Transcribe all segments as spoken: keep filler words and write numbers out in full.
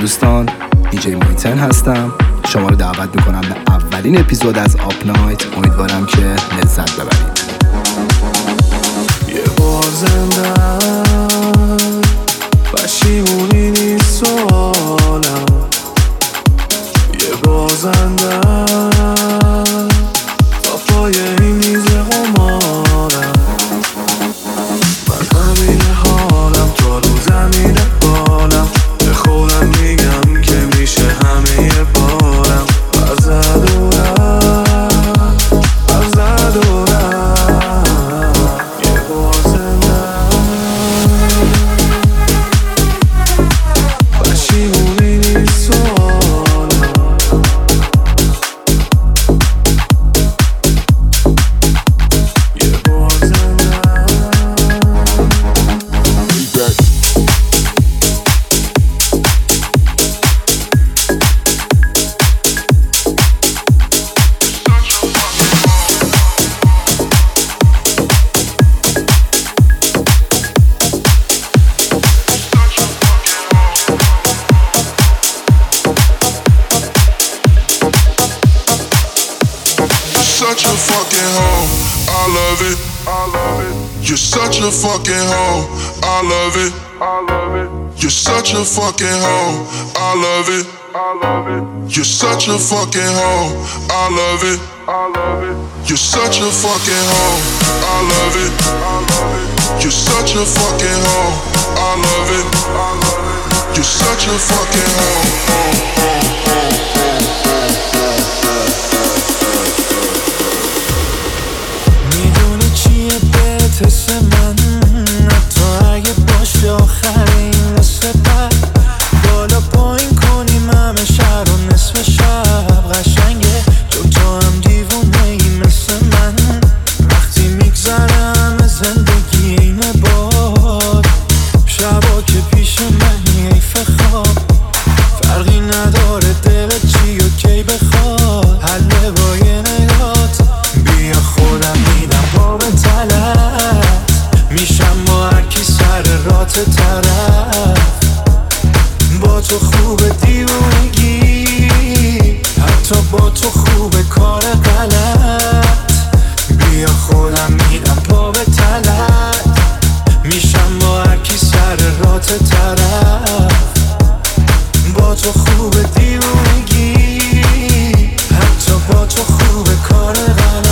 دوستان، دیجی مایتن هستم. شما رو دعوت میکنم به اولین اپیزود از آپ نایت. امیدوارم که لذت ببرید. یه بار زنده پشیمونی نیست سوالم، یه بار زنده تا پای این میز قمارم. من همین حالم تا رو زمین بالم، به خودم میگم که میشه همه بارم. ازد و رفت، ازد و رفت، یه بار زنده پشیمونی نیست سوالم. یه بار زنده such a fucking hoe, I love it, I love it. You're such a fucking hoe, I love it, I love it. You're such a fucking hoe, I love it, I love it. You're such a fucking hoe, I love it, I love it. You're such a fucking hoe, I love it, I love it. You're such a fucking hoe, I love it, I love it. You're such a fucking hoe, hoe, hoe, hoe, hoe. حس من حتی اگه باشه آخر این قصه بعد بالا پایین کنیم همه شهر و نصف شب قشنگه جو تو هم دیوونه ای مثل من وقتی میگذره همه زندگی اینه باد شبا که پیش منی حیف خواب فرقی نداره دلت چی و کی بخواد حله با یه نگات بیا خودم میدم با به طلب میشم با هرکی سر رات طرف با تو خوب دیوونگی حتی با تو خوب کار غلط بیا خودم میدم پا به طلب میشم با هرکی سر رات طرف با تو خوب دیوونگی حتی با تو خوب کار غلط.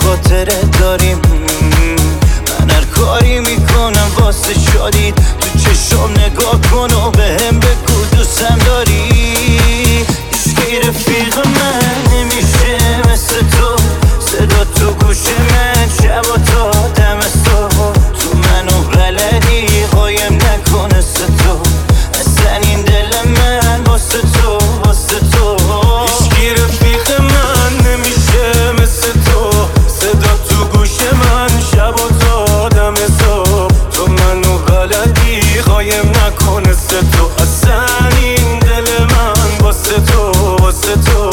خاطره داریم من هر کاری میکنم واسه شادید تو چشم نگاه کن و بهم بگو دوستم داری. هیچکی رفیق من نمیشه مثل تو، صدا تو گوش من شب و تا دم صبح. تو منو بلدی قایم نکنه ستو، اصلا این دل من واسه تو واسه تو. هیچکی رفیق من نمیشه مثل تو، صدا تو گوش من شب و تا دم صبح. تو منو بلدی قایم نکنه ستو، اصلا این دل من واسه تو واسه تو.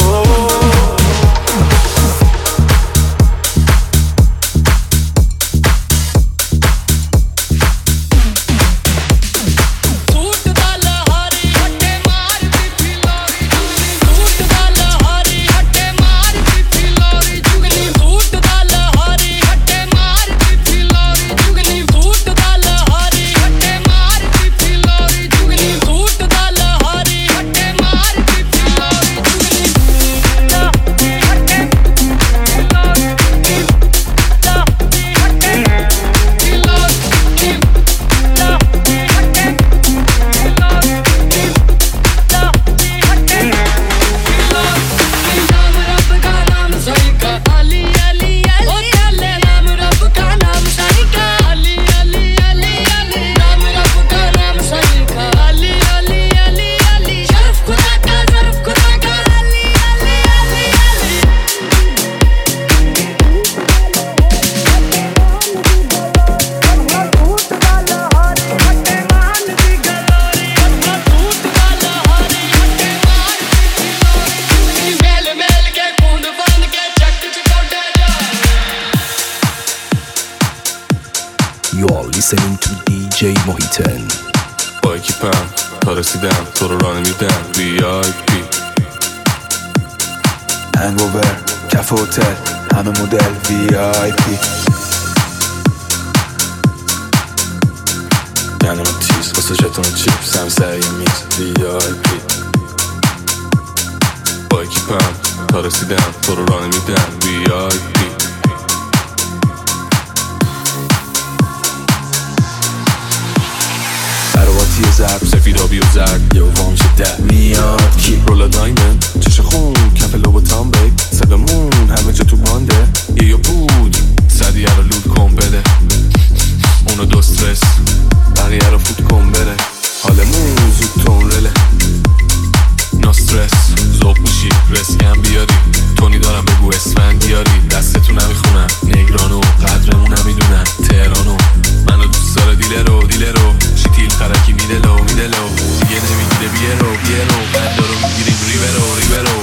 You're listening to دی جی موهیتن. با اکیپم تا رسیدم تو رو راه نمیدم. وی آی پی هنگوور کف هتل همه مدل وی آی پی. دنم تیز واسه جتون چیپس هم سعی میز وی آی پی. با اکیپم تا رسیدم تو رو راه نمیدم. وی آی پی براواتی زرد سفیدابی و زرد یه وام شده میاد کی رولا دایمند چش خون کف لوب تام بیک صدامون همه جا تو بانده. یه یا بود صدیه رو لود کن بده اونو دو استرس بقیه رو فوت کن بره. حالمون زود تونرله نو استرس زوب میشی رسکم بیاری تونی دارم بگو اسفند بیاری. دستتون نمیخونم نگرانو قدرمون نمیدونن تهرانو. منو دوست داره دیله رو دیله رو شیتیل خرکی میده لو میده لو دیگه نمیگیره بیه رو بیه رو بند رو میگیریم ریبه رو ریبه رو.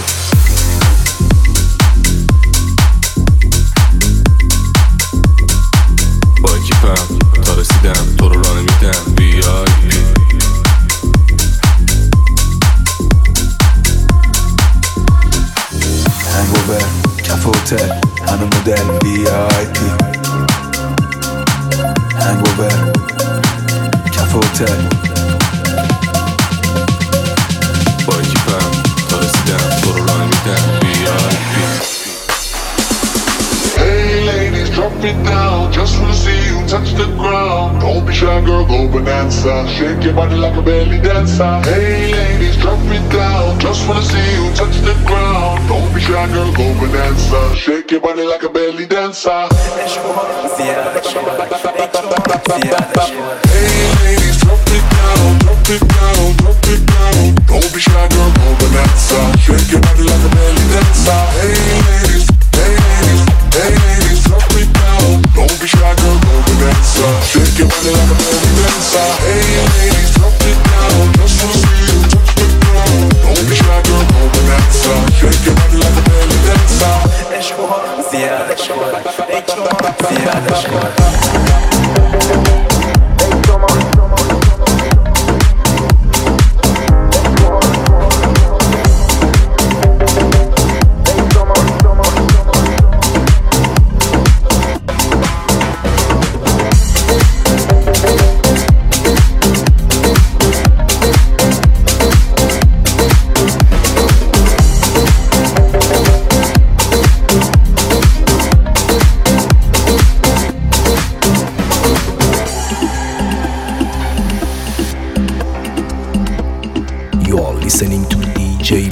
با اکیپم تا رسیدم تو رو راه نمیدم. وی آی پی هنگوور کف هتل همه مدل وی آی پی. هنگوور کف هتل با اکیپم تا رسیدم تو رو راه نمیدم. وی آی پی Hey ladies, drop it down. Just wanna see you touch the ground. Don't be shy, girl, go bonanza. Shake your body like a belly dancer. Hey ladies, drop it down. Just wanna see you touch the ground. Don't be shy, girl, go bonanza. Shake your body like a belly dancer. Hey ladies, drop it down, drop it down, drop it down. Don't be shy, girl, go bonanza. Shake your body like a belly dancer. Hey ladies, hey ladies, hey ladies, drop it down. Don't be shy, girl, go bonanza. Shake your body like a belly dancer. Hey ladies, drop it down. Just wanna see you touch the ground. Don't be shy, girl, go bonanza. Shake your body like a belly dancer. زیاده شد زیاده شد.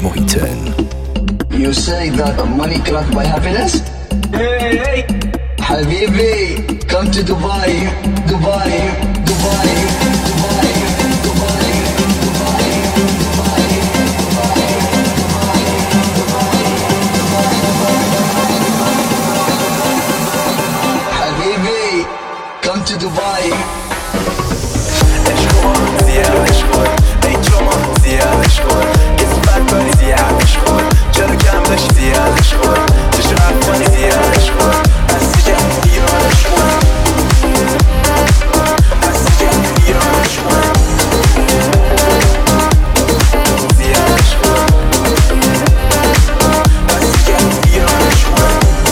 محیطن. You say that money cannot buy happiness? Hey, hey, Habibi, come to Dubai, Dubai, Dubai, Dubai, Dubai, Dubai, Dubai, Habibi, come to Dubai. عشقم زیاد عشقم ای جمان زیاد عشقم گفت بکنی زیاد عشقم چرا کم داشت زیاد عشقم چشم افغانی زیاد عشقم از سیجه ایران عشقم از سیجه ایران عشقم زیاد عشقم از سیجه ایران عشقم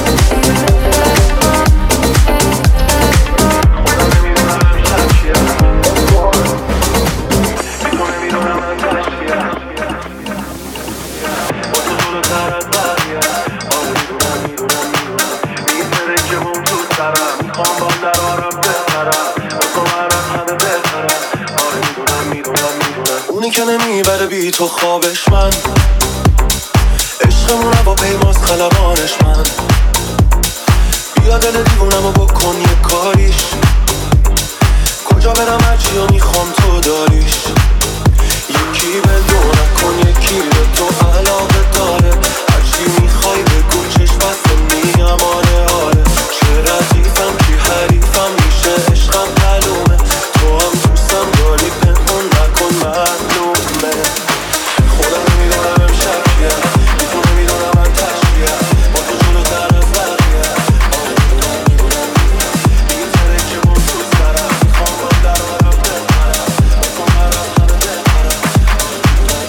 اونی که نمیبره بی تو خوابش من عشقمونه با پیماز خلبانش من بیا دل دیوونمو بکن یه کاریش کجا برم هرچی و میخوام تو داریش یکی به دو نکن یکی به تو علاقه داره هرچی میخوای بگو چشم بسته میگم آره آره چه ردیفم کی حریفم میشه عشقم معلومه تو هم دوستم داری پنهون نکن معلومه خودم نمیدونم امشب کیه بی تو نمیدونم من تشکیه با تو جلوتر از بقیه آره میدونم میدونم میدونم این تره که من تو سرم میخوام با در آرم بپرم با تو مرم همه بپرم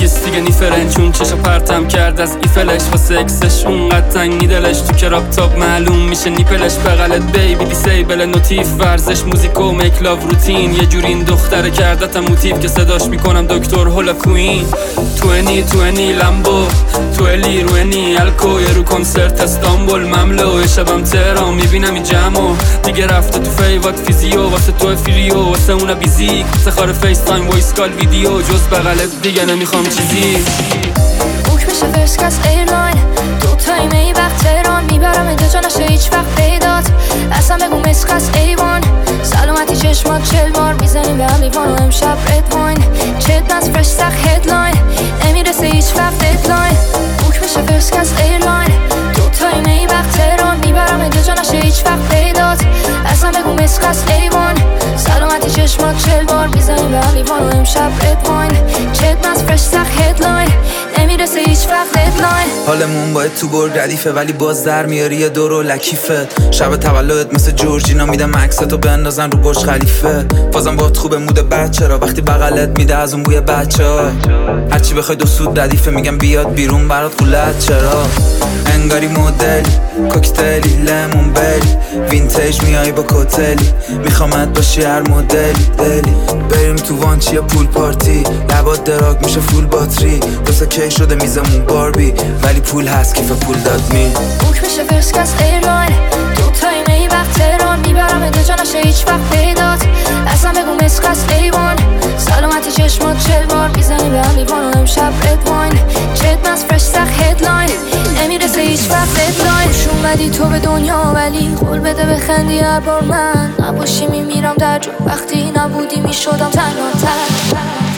کیس دیگه نیفرن چون چشا پرتم کرد از ایفلش واسه اکسش اونقدر تنگی دلش تو کراب تاپ معلوم میشه نیپلش بغلت بیبی دیسیبل نوتیف ورزش موزیک و میک لاو روتین یه جوری این دختره کردتم موتیف که صداش میکنم دکتر هولا کوین توینی توینی لامبو تویلی روینی الکو یه رو کنسرت استانبول مملو شبم تهران میبینم این جمعو دیگه رفته تو فیوات فیزیو واسه تو فریو واسه اونا بیزیک سخار فیس تایم وایس کال ویدیو جز بغلت دیگه نمیخوام چیزی بوک میشه فرسکس ایرلاین دو تایم ای وقت تهران میبرم اینجا نشه هیچ وقت پیدات اصلا بگو مسخص ایوان سلامتی چشمات چل بار میزنیم به هم لیوان و امشب رد واین چت نز فرش سخ هدلاین نمیرسه هیچ وقت ددلاین بوک میشه فرسکس ایرلاین دو تایم ای وقت تهران میبرم اینجا نشه هیچ وقت پیدات اصلا بگو مسخص ایوان سلامتی چشمات چل بار میزنیم به هم لیوان و امشب رد واین چت نز فرش سخ هدلاین نمیرسه هیچ وقت ددلاین حالمون باید تو بر ردیفه ولی باز در میاری یه دور و لکیفه شب تولدت مثل جورجینا میدم عکستو بندازن رو برج خلیفه بازم باهات خوبه مود بچه را وقتی بغلت میده از اون بوی بچه ها هرچی بخوای دو سود ردیفه میگم بیاد بیرون برات قولت چرا انگاری مدلی کوکتلی لیمون بلی وینتیج میای با کوتلی میخوامت باشی هر مدلی دلی بریم تو وانچی یا پول پارتی لبات دراگ میشه فول باتری دوستا کی شده میزمون باربی ولی پول هست کیف پول داد می بوک میشه فرسکس ایرلاین دو تایم ای وقت تهران میبرم اینجا نشه هیچ وقت پیدات اصلا بگو مسخص ایوان سلامتی چشمات چل بار میزنی به هم لیوان و امشب رد واین چت نز فرش سخ هدلاین نمیرسه هیچ وقت ددلاین خوش اومدی تو به دنیا ولی قول بده بخندی هر بار من نباشی میمیرم در جو وقتی نبودی میشدم تنها تر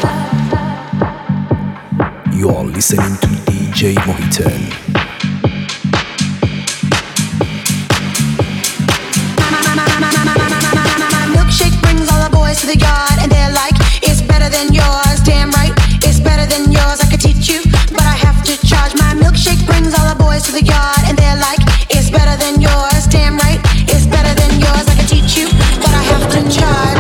You are listening to دی جی Mohitan. Milkshake brings all the boys to the yard and they're like, it's better than yours. Damn right, it's better than yours. I could teach you, but I have to charge. My milkshake brings all the boys to the yard and they're like, it's better than yours. Damn right, it's better than yours. I could teach you, but I have to charge.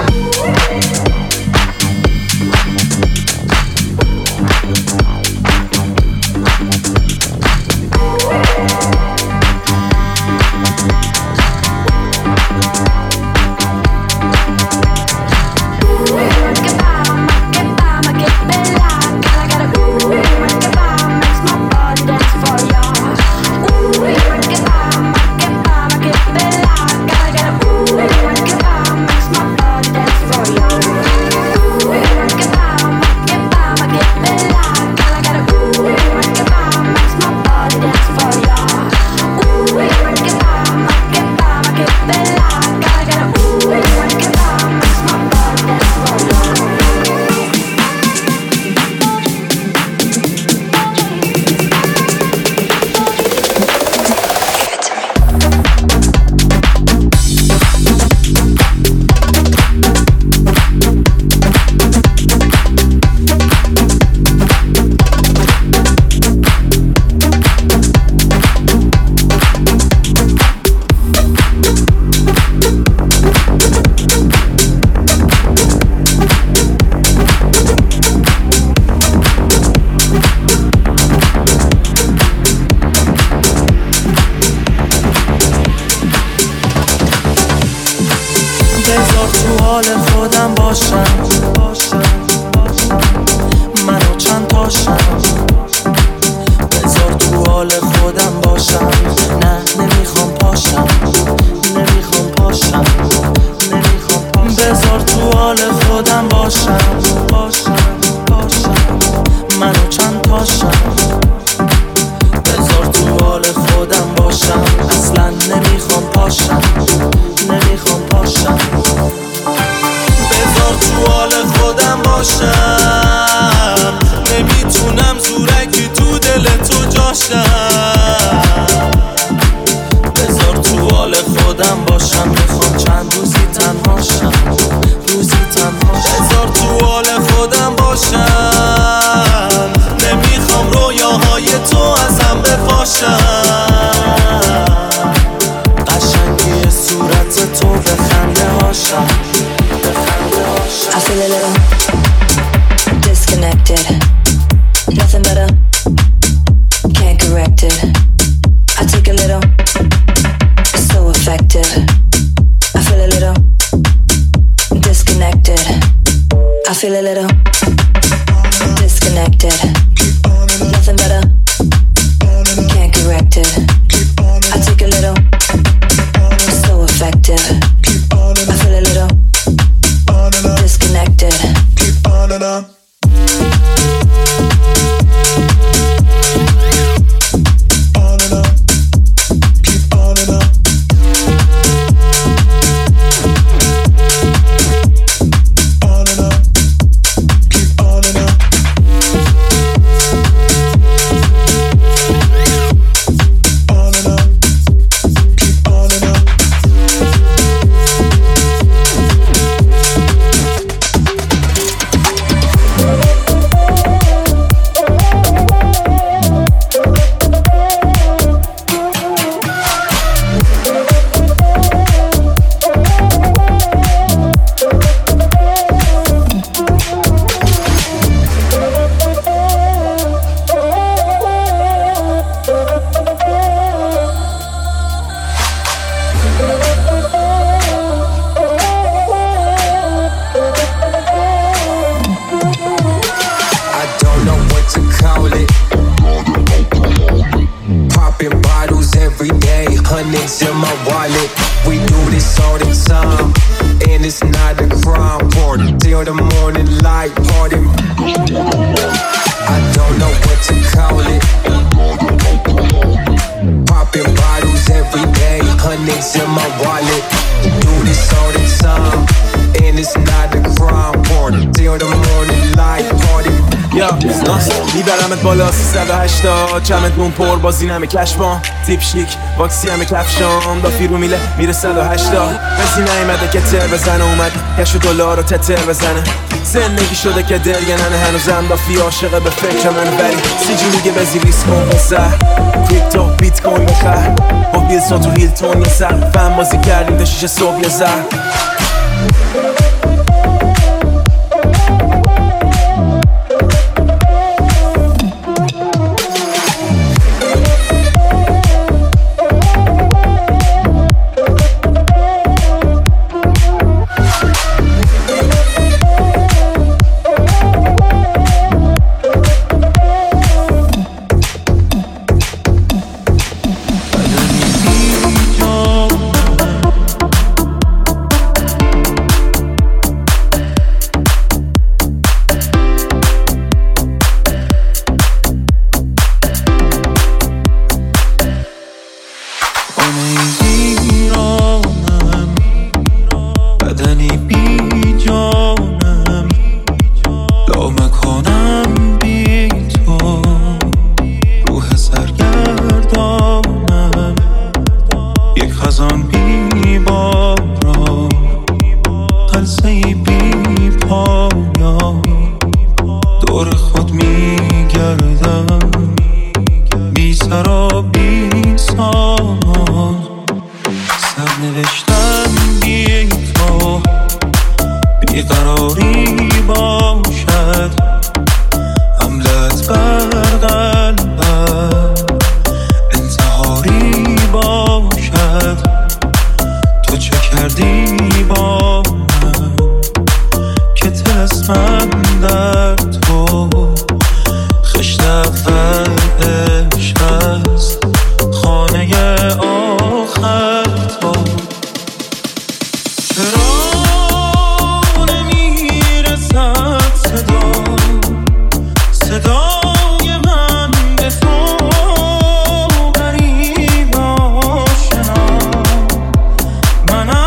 disconnected. Nothing better, can't correct it. I take a little, so effective. I feel a little disconnected. Keep on and on. میبرمت بالا سیصد و هشتاد چمت بون پر بازی نمی کشبان تیپ شیک واکسی همه کفشام دافی رو میله میره صد و هشتاد بزی نیمده که تر بزنه اومد کش و دلار رو تتر بزنه زندگی شده که درگننه هنوزم دافی عاشقه به فکر من بری سی جی میگه بزی ریس کن بسر کریپتو بیت کوین بخر با بیلسا تو هیلتون یه سر فهم بازی کردیم تا شیش صبح یه زر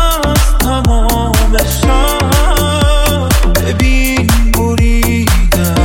ببین بریده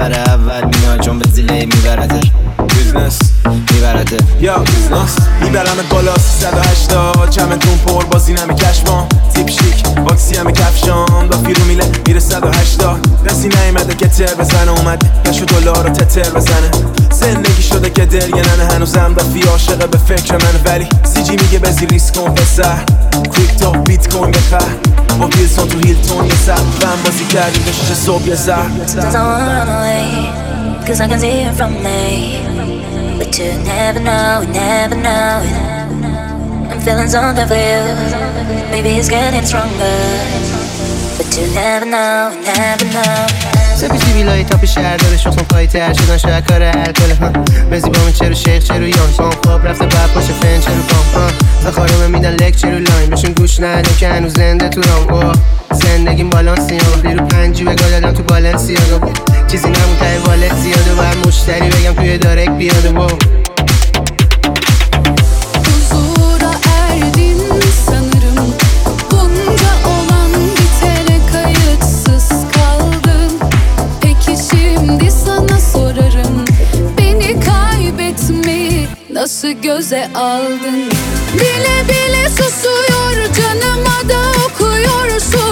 نفر اول میاد چون به زیله میبرده بیزنس میبرده یا بیزنس میبرمت بالا سیصد و هشتاد چمتون پر بازی نمی کشمام تیپ شیک باکسی همه کفشام دافی رو میله میره صد و هشتاد کسی نیمده که تر بزنه اومد کشو دلار رو تتر بزنه زندگی شده که دل یه ننه هنوزم دافی عاشقه به فکر منه ولی سی جی میگه بزی ریسک کن پسر کریپتو بیت کوین بخر با ویلسون تو هیلتون یه سر فهم بازی کردیم به شش صبح یه زر Cause I can see it from me, but you never know, never know it. I'm feeling something for you, maybe it's getting stronger, but you never know, never know. سپیسی بیلای تاپ شهر داره شخصم پایی تر شدن شاید کار الکل ها بزی با من چرو شیخ چرو یان پام خواب رفته بعد پاشه فن چرو پام ها و خانومه میدن لک چرو لاین بشون گوش ندن که هنوز زنده تو رام زندگیم بالانسی ها وقتی رو پنجی بگاه دادم تو بالنسی ها چیزی نمون تای والت زیاده و هم مشتری بگم توی دارک بیاده و huzura erdin sanırım bunca olan bitene kayıtsız kaldım peki şimdi sana sorarım beni kaybetmeyi nasıl göze aldın bile bile susuyor canıma da okuyorsun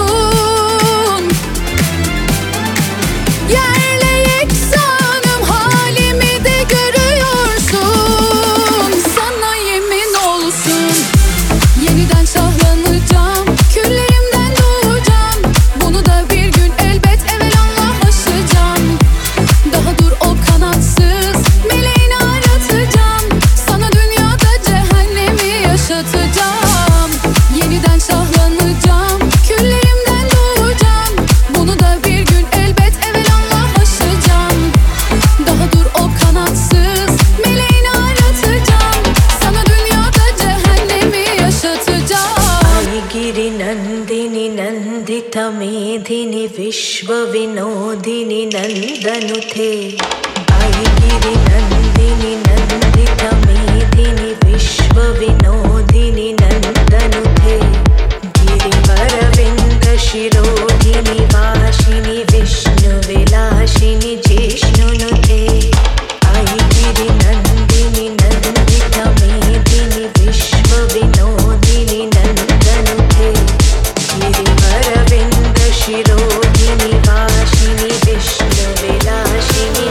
yerle yeksanım halimi de görüyorsun sana yemin olsun yeniden şahlanacağım küllerimden doğacağım bunu da bir gün elbet evelallah aşacağım daha dur o kanatsız meleğini aratacağım sana dünyada cehennemi yaşatacağım yeniden şahlanacağım küllerimden doğacağım bunu da bir gün elbet evelallah aşacağım daha dur o kanatsız meleğini aratacağım sana dünyada cehennemi yaşatacağım Aigiri nandini nandita medhini vishwa vinodini nandanute Aigiri nandini nandita medhini vishwa vinodini nandanute Girivara vinda shirodhini vashini vishnu vilashini jishnunute Aigiri nandini nandita medhini vishwa vinodini nandanute Girivara vinda shirodhini vashini vishnu vilashini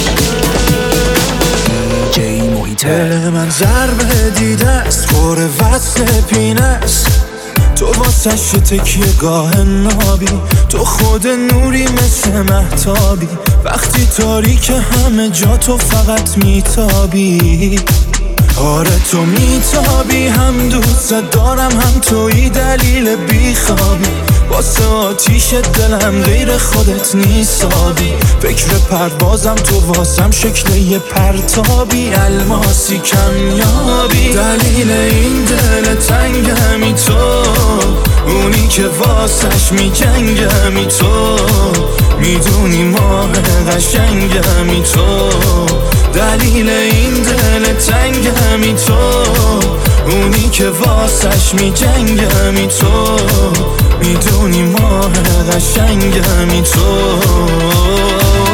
jishnunute دل من ضربه دیده است پر وصل پینه است تو واسش تکیه گاه نابی تو خود نوری مثل مهتابی وقتی تاریک همه جا تو فقط میتابی آره تو میتابی هم دوست دارم هم توی دلیل بیخوابی واسه آتیش دلم غیر خودت نیستابی فکر پروازم تو واسم شکل یه پرتابی الماسی کمیابی دلیل این دل تنگمی تو اونی که واسش میجنگمی تو میدونی ماه قشنگمی تو دلیل این دل تنگمی تو اونی که واسش میجنگمی تو میدونی ماه قشنگمی تو